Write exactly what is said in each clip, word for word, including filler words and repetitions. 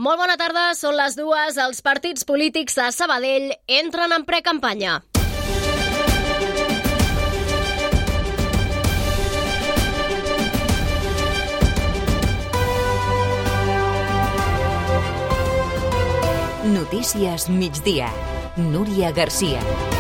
Molt bona tarda, són les dues. Els partits polítics de Sabadell entren en precampanya. Notícies migdia. Núria Garcia.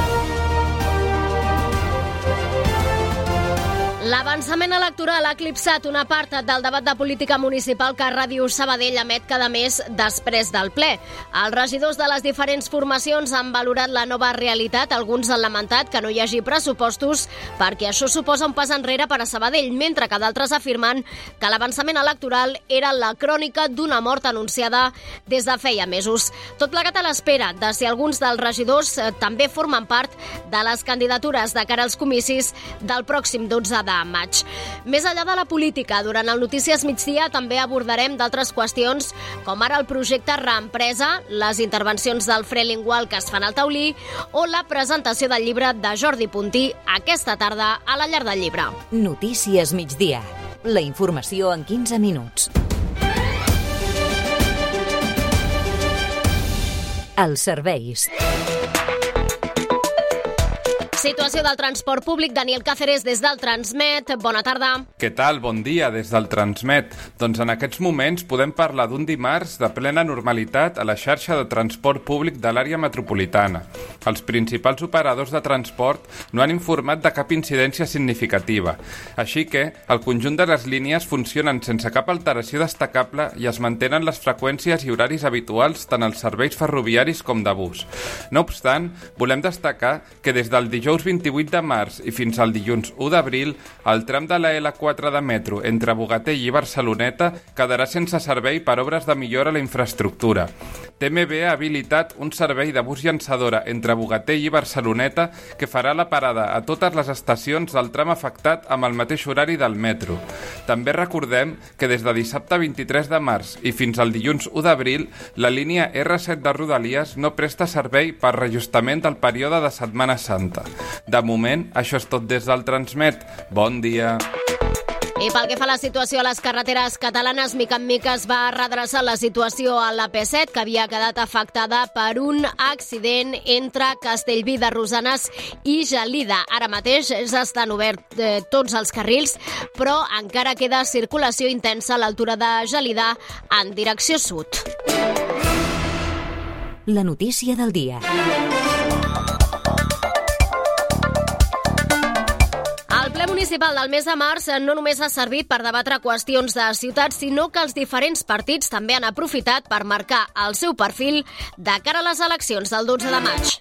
L'avançament electoral ha eclipsat una part del debat de política municipal que Ràdio Sabadell emet cada mes després del ple. Els regidors de les diferents formacions han valorat la nova realitat. Alguns han lamentat que no hi hagi pressupostos perquè això suposa un pas enrere per a Sabadell, mentre que d'altres afirmen que l'avançament electoral era la crònica d'una mort anunciada des de feia mesos. Tot plegat a l'espera de si alguns dels regidors també formen part de les candidatures de cara als comicis del pròxim dotze de maig. Més enllà de la política, durant el Notícies Migdia també abordarem d'altres qüestions, com ara el projecte Reempresa, les intervencions del Fre Lingual que es fan al Taulí o la presentació del llibre de Jordi Puntí aquesta tarda a la Llar del Llibre. Notícies Migdia. La informació en quinze minuts. Els serveis. Situació del transport públic. Daniel Cáceres des del Transmet. Bona tarda. Què tal? Bon dia des del Transmet. Doncs en aquests moments podem parlar d'un dimarts de plena normalitat a la xarxa de transport públic de l'àrea metropolitana. Els principals operadors de transport no han informat de cap incidència significativa. Així que el conjunt de les línies funcionen sense cap alteració destacable i es mantenen les freqüències i horaris habituals tant als serveis ferroviaris com de bus. No obstant, volem destacar que des del dijous vint-i-vuit de març i fins al dilluns u d'abril, el tram de la ele quatre de metro entre Bogatell i Barceloneta quedarà sense servei per obres de millora a la infraestructura. T M B ha habilitat un servei de bus llançadora entre Bogatell i Barceloneta que farà la parada a totes les estacions del tram afectat amb el mateix horari del metro. També recordem que des de dissabte vint-i-tres de març i fins al dilluns u d'abril, la línia erre set de Rodalies no presta servei per reajustament del període de Setmana Santa. De moment, això és tot des del Transmet. Bon dia! I pel que fa a la situació a les carreteres catalanes, mica en mica es va redreçar la situació a l'A P set, que havia quedat afectada per un accident entre Castellví de Rosanes i Gelida. Ara mateix ja estan oberts eh, tots els carrils, però encara queda circulació intensa a l'altura de Gelida en direcció sud. La notícia del dia. El ple municipal del mes de març no només ha servit per debatre qüestions de ciutat, sinó que els diferents partits també han aprofitat per marcar el seu perfil de cara a les eleccions del dotze de maig.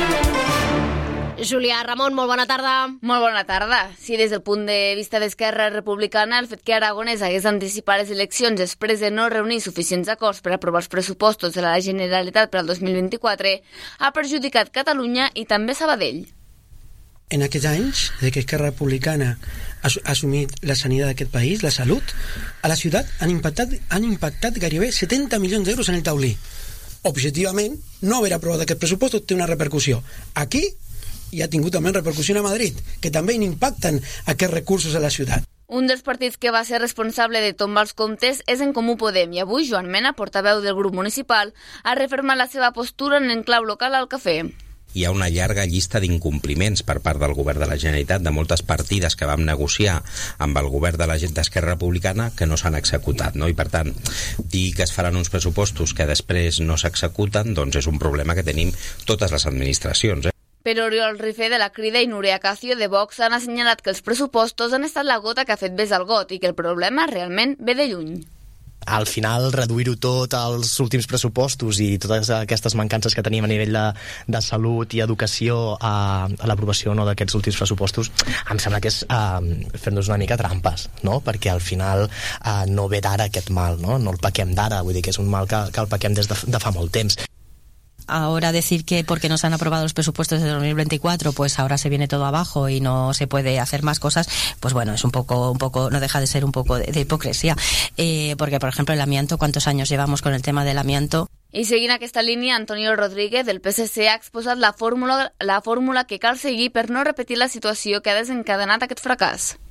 Julià Ramon, molt bona tarda. Molt bona tarda. Sí, des del punt de vista d'Esquerra Republicana, el fet que Aragonès hagués anticipat les eleccions després de no reunir suficients acords per aprovar els pressupostos de la Generalitat per al dos mil vint-i-quatre ha perjudicat Catalunya i també Sabadell. En aquests anys, des que Esquerra Republicana ha assumit la sanitat d'aquest país, la salut, a la ciutat han impactat, han impactat gairebé setanta milions d'euros en el taulí. Objectivament, no haver aprovat aquest pressupost té una repercussió. Aquí i ha tingut també repercussió a Madrid, que també impacten aquests recursos a la ciutat. Un dels partits que va ser responsable de tombar els comptes és En Comú Podem i avui Joan Mena, portaveu del grup municipal, ha refermat la seva postura en enclau local al cafè. Hi ha una llarga llista d'incompliments per part del govern de la Generalitat de moltes partides que vam negociar amb el govern de la gent d'Esquerra Republicana que no s'han executat, no? I per tant, dir que es faran uns pressupostos que després no s'executen, doncs és un problema que tenim totes les administracions, eh? Però Oriol Rifé de la Crida i Núria Cacio de Vox han assenyalat que els pressupostos han estat la gota que ha fet vés al got i que el problema realment ve de lluny. Al final, reduir-ho tot als últims pressupostos i totes aquestes mancances que tenim a nivell de, de salut i educació a, a l'aprovació no, d'aquests últims pressupostos, em sembla que és uh, fer-nos una mica trampes, no? Perquè al final uh, no ve d'ara aquest mal, no? No el paquem d'ara, vull dir que és un mal que, que el paquem des de, de fa molt temps. Ahora decir que porque no se han aprobado los presupuestos de dos mil veinticuatro, pues ahora se viene todo abajo y no se puede hacer más cosas, pues bueno, es un poco, un poco, no deja de ser un poco de, de hipocresía. Eh, porque, por ejemplo, el amianto, ¿cuántos años llevamos con el tema del amianto? I seguint aquesta línia, Antonio Rodríguez, del P S C, ha exposat la fórmula, la fórmula que cal seguir per no repetir la situació que ha desencadenat aquest fracàs.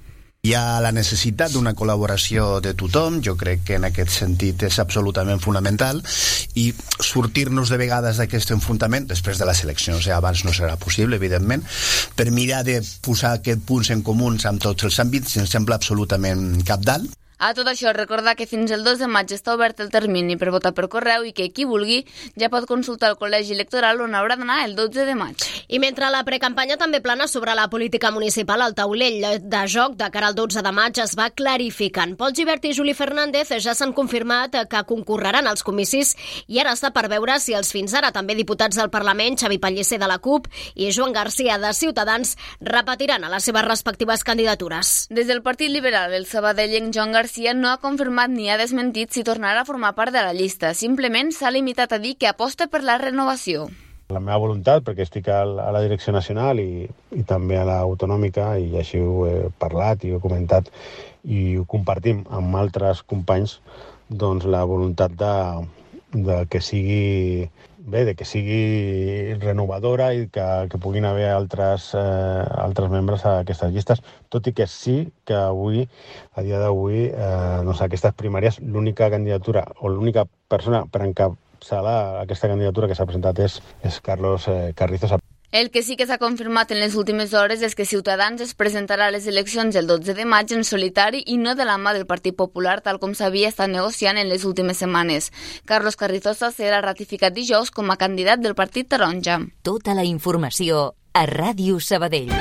Hi ha la necessitat d'una col·laboració de tothom, jo crec que en aquest sentit és absolutament fonamental, i sortir-nos de vegades d'aquest enfrontament després de les eleccions, eh? Abans no serà possible, evidentment, per mirar de posar aquests punts en comuns amb tots els àmbits, em sembla absolutament cabdal. A tot això, recordar que fins el dos de maig està obert el termini per votar per correu i que qui vulgui ja pot consultar el col·legi electoral on haurà d'anar el dotze de maig. I mentre la precampanya també plana sobre la política municipal, el taulell de joc de cara al dotze de maig es va clarificant. Pol Gibert i Juli Fernández ja s'han confirmat que concorreran als comicis i ara està per veure si els fins ara també diputats del Parlament, Xavi Pellicer de la CUP i Joan Garcia de Ciutadans, repetiran a les seves respectives candidatures. Des del Partit Liberal, el sabadellenc Joan Garcia no ha confirmat ni ha desmentit si tornarà a formar part de la llista. Simplement s'ha limitat a dir que aposta per la renovació. La meva voluntat, perquè estic a la direcció nacional i, i també a l'autonòmica, i així ho he parlat i ho he comentat i ho compartim amb altres companys, doncs la voluntat de, de que sigui bé, de que sigui renovadora i que, que puguin haver altres, eh, altres membres a aquestes llistes, tot i que sí que avui, a dia d'avui, eh, doncs aquestes primàries, l'única candidatura o l'única persona per encapçalar aquesta candidatura que s'ha presentat és, és Carlos eh, Carrizosa. El que sí que s'ha confirmat en les últimes hores és que Ciutadans es presentarà a les eleccions el dotze de maig en solitari i no de la mà del Partit Popular, tal com s'havia estat negociant en les últimes setmanes. Carlos Carrizosa serà ratificat dijous com a candidat del Partit Taronja. Tota la informació a Ràdio Sabadell.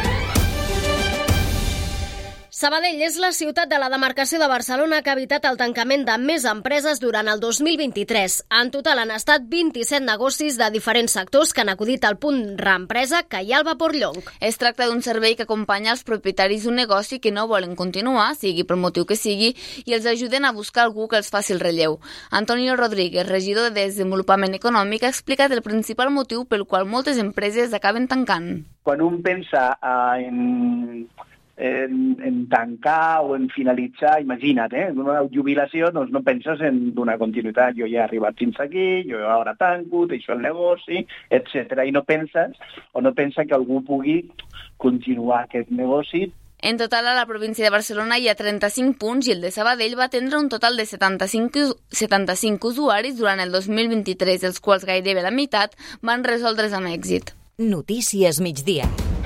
Sabadell és la ciutat de la demarcació de Barcelona que ha evitat el tancament de més empreses durant el dos mil vint-i-tres. En total han estat vint-i-set negocis de diferents sectors que han acudit al punt reempresa que hi ha al Vapor Llonc. Es tracta d'un servei que acompanya els propietaris d'un negoci que no volen continuar, sigui pel motiu que sigui, i els ajuden a buscar algú que els faci el relleu. Antonio Rodríguez, regidor de Desenvolupament Econòmic, ha explicat el principal motiu pel qual moltes empreses acaben tancant. Quan un pensa uh, en... En, en tancar o en finalitzar, imagina't, eh? En una jubilació doncs no penses en donar continuïtat, jo ja he arribat fins aquí, jo ara tanco, deixo el negoci, etcètera. I no penses, o no pensa que algú pugui continuar aquest negoci. En total, a la província de Barcelona hi ha trenta-cinc punts i el de Sabadell va atendre un total de setanta-cinc, setanta-cinc usuaris durant el dos mil vint-i-tres, dels quals gairebé la meitat van resoldre's amb èxit. Notícies migdia.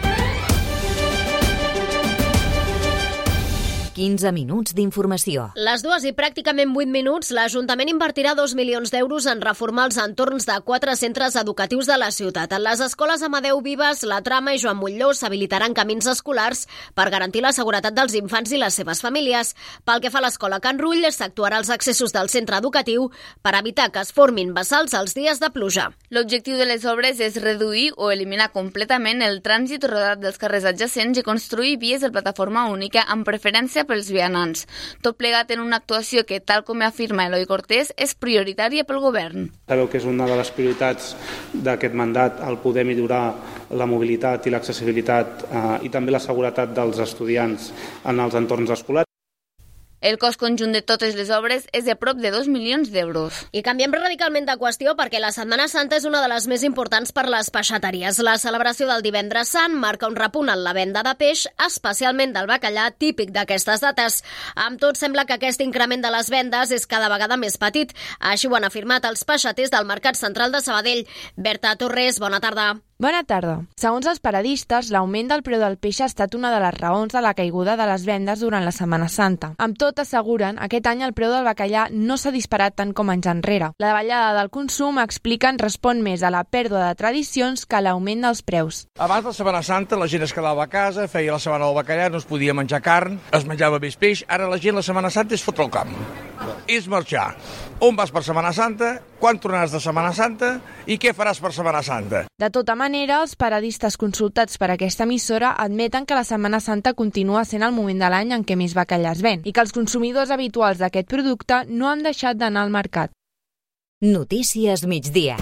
quinze minuts d'informació. Les dues i pràcticament vuit minuts, l'Ajuntament invertirà dos milions d'euros en reformar els entorns de quatre centres educatius de la ciutat. En les escoles Amadeu Vives, La Trama i Joan Montllor s'habilitaran camins escolars per garantir la seguretat dels infants i les seves famílies. Pel que fa a l'escola Can Rull, s'actuarà als accessos del centre educatiu per evitar que es formin bassals els dies de pluja. L'objectiu de les obres és reduir o eliminar completament el trànsit rodat dels carrers adjacents i construir vies de plataforma única amb preferència pels vianants. Tot plegat en una actuació que, tal com afirma Eloi Cortés, és prioritària pel govern. Sabeu que és una de les prioritats d'aquest mandat el poder millorar la mobilitat i l'accessibilitat eh, i també la seguretat dels estudiants en els entorns escolars. El cost conjunt de totes les obres és de prop de dos milions d'euros. I canviem radicalment de qüestió perquè la Setmana Santa és una de les més importants per les peixateries. La celebració del Divendres Sant marca un repunt en la venda de peix, especialment del bacallà, típic d'aquestes dates. Amb tot, sembla que aquest increment de les vendes és cada vegada més petit. Així ho han afirmat els peixaters del Mercat Central de Sabadell. Berta Torres, bona tarda. Bona tarda. Segons els paradistes, l'augment del preu del peix ha estat una de les raons de la caiguda de les vendes durant la Setmana Santa. Amb tot, asseguren, aquest any el preu del bacallà no s'ha disparat tant com anys enrere. La davallada del consum, expliquen, respon més a la pèrdua de tradicions que a l'augment dels preus. Abans de la Setmana Santa la gent es quedava a casa, feia la setmana del bacallà, no es podia menjar carn, es menjava més peix. Ara la gent la Setmana Santa és fotre el camp, és marxar. On vas per Setmana Santa, quan tornaràs de Setmana Santa i què faràs per Setmana Santa. De tota manera, els paradistes consultats per aquesta emissora admeten que la Setmana Santa continua sent el moment de l'any en què més bacallà es ven i que els consumidors habituals d'aquest producte no han deixat d'anar al mercat. Notícies migdia.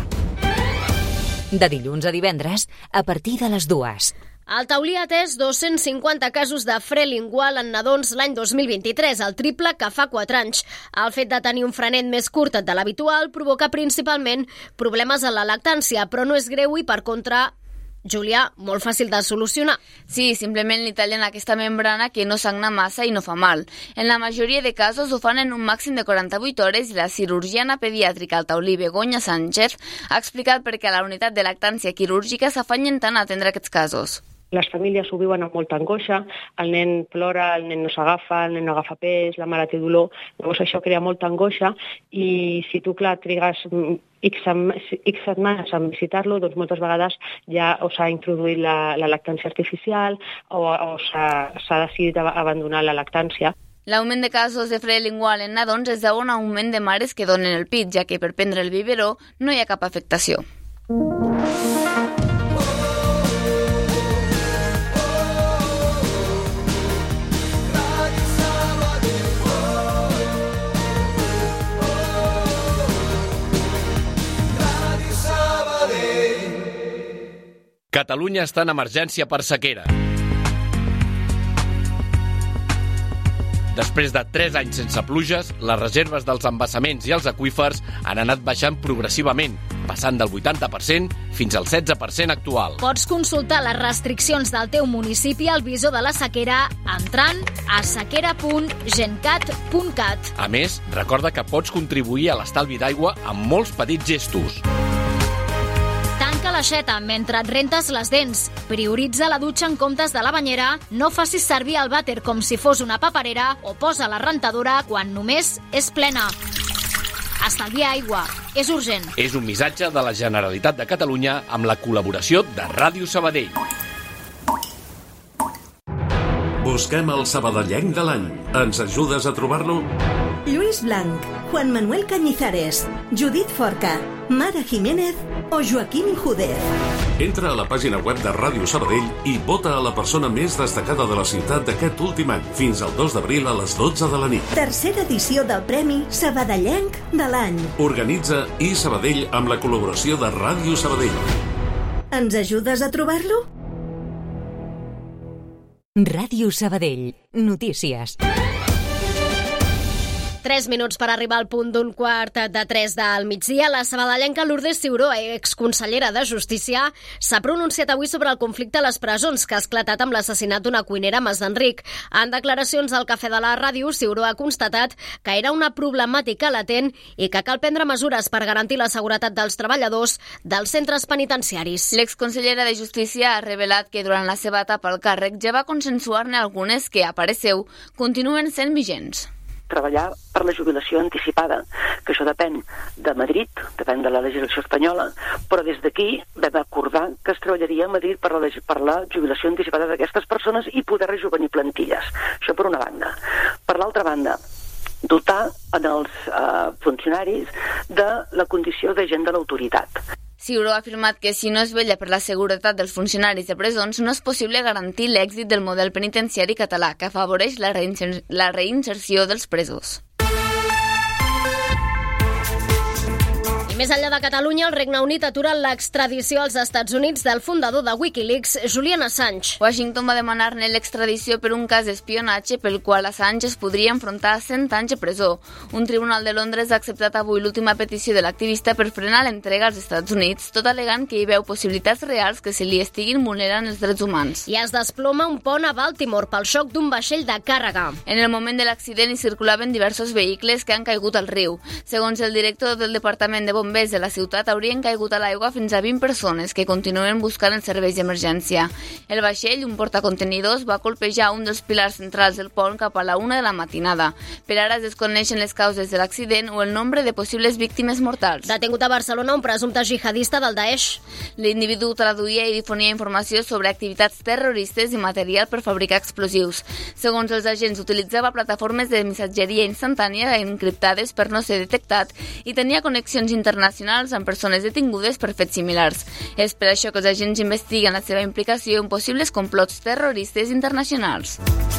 De dilluns a divendres, a partir de les dues. El Taulí ha atès dos-cents cinquanta casos de fre lingual en nadons l'any dos mil vint-i-tres, el triple que fa quatre anys. El fet de tenir un frenet més curt de l'habitual provoca principalment problemes en la lactància, però no és greu i, per contra, Julià, molt fàcil de solucionar. Sí, simplement li tallen aquesta membrana que no sagna massa i no fa mal. En la majoria de casos ho fan en un màxim de quaranta-vuit hores i la cirurgiana pediàtrica al Taulí Begoña Sánchez ha explicat per què a la unitat de lactància quirúrgica s'afanyen tant a atendre aquests casos. Les famílies ho viuen amb molta angoixa, el nen plora, el nen no s'agafa, el nen no agafa pes, la mare té dolor, llavors això crea molta angoixa i si tu, clar, trigues X, X setmanes a visitar-lo, doncs moltes vegades ja o s'ha introduït la, la lactància artificial o, o s'ha decidit abandonar la lactància. L'augment de casos de fre lingual en nadons és d'un augment de mares que donen el pit, ja que per prendre el biberó no hi ha cap afectació. Catalunya està en emergència per sequera. Després de tres anys sense pluges, les reserves dels embassaments i els aqüífers han anat baixant progressivament, passant del vuitanta per cent fins al setze per cent actual. Pots consultar les restriccions del teu municipi al visor de la sequera entrant a sequera punt gencat punt cat. A més, recorda que pots contribuir a l'estalvi d'aigua amb molts petits gestos. Tanca l'aixeta mentre et rentes les dents. Prioritza la dutxa en comptes de la banyera. No facis servir el vàter com si fos una paperera o posa la rentadora quan només és plena. Estalvia aigua. És urgent. És un missatge de la Generalitat de Catalunya amb la col·laboració de Ràdio Sabadell. Busquem el sabadellenc de l'any. Ens ajudes a trobar-lo? Lluís Blanc, Juan Manuel Cañizares, Judit Forca, Mara Jiménez o Joaquín Júdez. Entra a la pàgina web de Ràdio Sabadell i vota a la persona més destacada de la ciutat d'aquest últim any, fins al dos d'abril a les dotze de la nit. Tercera edició del Premi Sabadellenc de l'any. Organitza i Sabadell amb la col·laboració de Ràdio Sabadell. Ens ajudes a trobar-lo? Ràdio Sabadell. Notícies. Tres minuts per arribar al punt d'un quart de tres del migdia. La sabadellenca Lourdes Ciuró, exconsellera de Justícia, s'ha pronunciat avui sobre el conflicte a les presons que ha esclatat amb l'assassinat d'una cuinera a Mas d'Enric. En declaracions al Cafè de la Ràdio, Ciuró ha constatat que era una problemàtica latent i que cal prendre mesures per garantir la seguretat dels treballadors dels centres penitenciaris. L'exconsellera de Justícia ha revelat que durant la seva etapa al càrrec ja va consensuar-ne algunes que, a parer seu, continuen sent vigents. Treballar per la jubilació anticipada, que això depèn de Madrid, depèn de la legislació espanyola, però des d'aquí vam acordar que es treballaria a Madrid per la, per la jubilació anticipada d'aquestes persones i poder rejuvenir plantilles. Això per una banda. Per l'altra banda, dotar en els eh, funcionaris de la condició d'agent de l'autoritat. Ciuró ha afirmat que si no es vetlla per la seguretat dels funcionaris de presons no és possible garantir l'èxit del model penitenciari català, que afavoreix la, reinser- la reinserció dels presos. I més enllà de Catalunya, el Regne Unit atura l'extradició als Estats Units del fundador de Wikileaks, Julian Assange. Washington va demanar-ne l'extradició per un cas d'espionatge pel qual Assange es podria enfrontar a cent anys de presó. Un tribunal de Londres ha acceptat avui l'última petició de l'activista per frenar l'entrega als Estats Units, tot alegant que hi veu possibilitats reals que se li estiguin vulnerant els drets humans. I es desploma un pont a Baltimore pel xoc d'un vaixell de càrrega. En el moment de l'accident hi circulaven diversos vehicles que han caigut al riu. Segons el director del Departament de Bombers de la ciutat, haurien caigut a l'aigua fins a vint persones que continuen buscant els serveis d'emergència. El vaixell, un portacontenidors, va colpejar un dels pilars centrals del pont cap a la una de la matinada. Per ara es desconeixen les causes de l'accident o el nombre de possibles víctimes mortals. Detingut a Barcelona un presumpte jihadista del Daesh. L'individu traduïa i difonia informació sobre activitats terroristes i material per fabricar explosius. Segons els agents, utilitzava plataformes de missatgeria instantània encriptades per no ser detectat i tenia connexions internacionals amb persones detingudes per fets similars. És per això que els agents investiguen la seva implicació en possibles complots terroristes internacionals.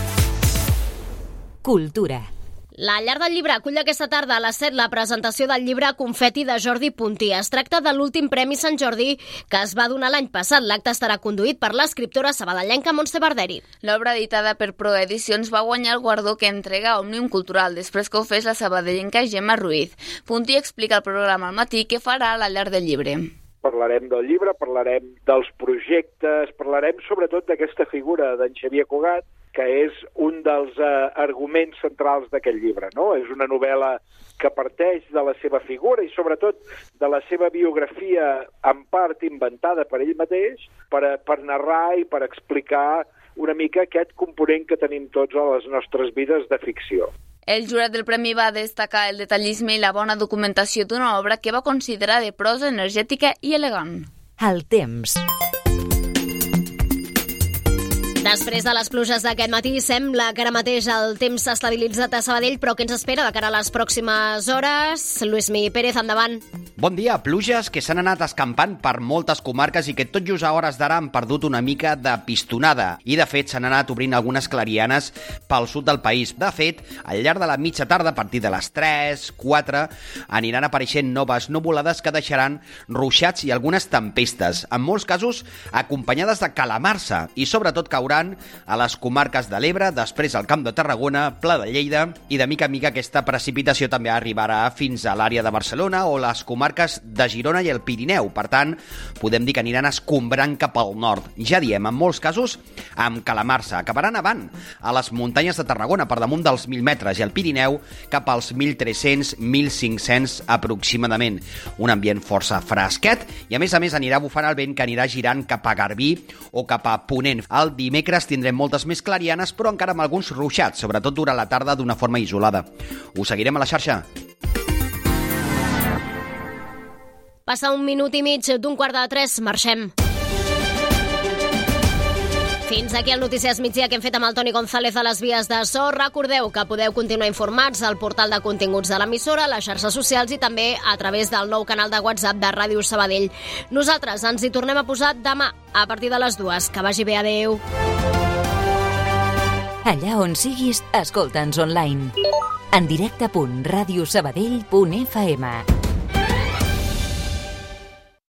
Cultura. La Llar del Llibre acull aquesta tarda a les set la presentació del llibre Confeti de Jordi Puntí. Es tracta de l'últim Premi Sant Jordi que es va donar l'any passat. L'acte estarà conduït per l'escriptora sabadellenca Montse Barderi. L'obra editada per Proedicions va guanyar el guardó que entrega Òmnium Cultural després que ho fes la sabadellenca Gemma Ruiz. Puntí explica al programa al matí què farà a la Llar del Llibre. Per parlarem del llibre, parlarem dels projectes, parlarem sobretot d'aquesta figura d'en Xavier Cugat, que és un dels eh, arguments centrals d'aquest llibre, no? És una novel·la que parteix de la seva figura i sobretot de la seva biografia en part inventada per ell mateix per, a, per narrar i per explicar una mica aquest component que tenim tots a les nostres vides de ficció. El jurat del premi va destacar el detallisme i la bona documentació d'una obra que va considerar de prosa energètica i elegant. El temps. Després de les pluges d'aquest matí, sembla que ara mateix el temps s'ha estabilitzat a Sabadell, però què ens espera de cara a les pròximes hores? Lluís Mi Pérez, endavant. Bon dia. Pluges que s'han anat escampant per moltes comarques i que tot just a hores d'ara han perdut una mica de pistonada. I, de fet, s'han anat obrint algunes clarianes pel sud del país. De fet, al llarg de la mitja tarda, a partir de les tres, quatre, aniran apareixent noves nuvolades que deixaran ruixats i algunes tempestes, en molts casos acompanyades de calamarsa, i sobretot cauran a les comarques de l'Ebre, després al Camp de Tarragona, Pla de Lleida, i de mica en mica aquesta precipitació també arribarà fins a l'àrea de Barcelona o les comarques de Girona i el Pirineu. Per tant, podem dir que aniran escombrant cap al nord. Ja diem, en molts casos, amb calamarsa. Acabaran avant a les muntanyes de Tarragona, per damunt dels mil metres, i al Pirineu cap als mil tres-cents a mil cinc-cents aproximadament. Un ambient força fresquet i, a més a més, anirà bufant el vent que anirà girant cap a Garbí o cap a Ponent. El dimecres tindrem moltes més clarianes, però encara amb alguns ruixats, sobretot durant la tarda d'una forma isolada. Us seguirem a la xarxa. Passa un minut i mig d'un quart de tres, marxem. Fins aquí el Notícies Migdia que hem fet amb el Toni González a les vies de so. Recordeu que podeu continuar informats al portal de continguts de l'emissora, a les xarxes socials i també a través del nou canal de WhatsApp de Ràdio Sabadell. Nosaltres ens hi tornem a posar demà a partir de les dues. Que vagi bé, adeu. Allà on siguis, escolta'ns online. En directe punt radiosabadell punt f m.